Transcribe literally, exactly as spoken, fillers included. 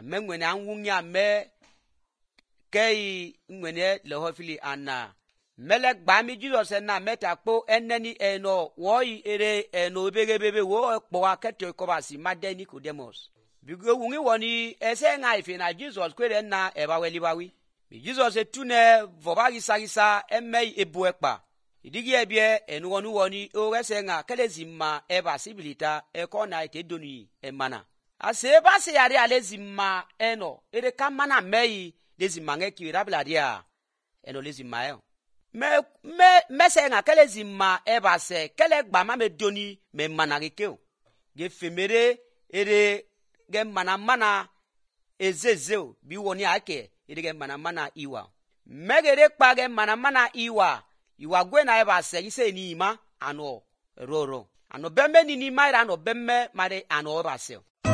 ame ngwene anwunya me kei ngwene lehofili ana mele gbami Jesus na metakpo eneni eno woi ere eno begebebe wo kpo akete ko basi made Nicodemus bigo wungi woni ese nga ife na Jesus kwere na eba welibawi bi Jesus etune vobagi sagisa emei ebu ekpa idigi ebie enu wonu woni o wese nga kelezima eba sibilita eko na ite doni emana ase ba se yare alezima eno ere kamana mei lezima ngeki rabladia eno lezima eo me me mese nga kelezima eba se kele gbama me doni me managekeo ge femere ere ge mana mana ezezeo bi woni ake ere ge mana mana iwa megere kpa ge mana mana iwa iwa gwe na eba se ise ni ima ano roro ano bemme ni ni maira ano bemme mare ano eba se